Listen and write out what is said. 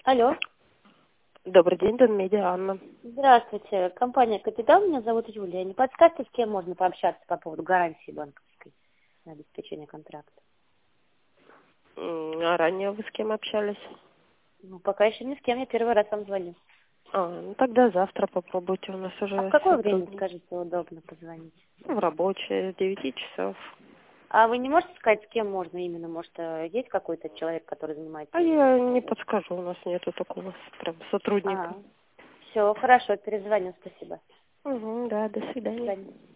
Алло. Добрый день, Донмедиа, Анна. Здравствуйте. Компания «Капитал». Меня зовут Юлия. Не подскажете, с кем можно пообщаться по поводу гарантии банковской на обеспечение контракта? А ранее вы с кем общались? Ну, пока еще ни с кем. Я первый раз вам звоню. Ну тогда завтра попробуйте, у нас А в уже какое время, сотрудники. скажите, удобно позвонить? В рабочее, с 9 часов. А вы не можете сказать, с кем можно именно? Может, есть какой-то человек, который занимается А именно я этим не вопросом? подскажу, у нас нету такого прям сотрудника. Все, хорошо, перезвоню. Спасибо. Угу, да, до До свидания. свидания.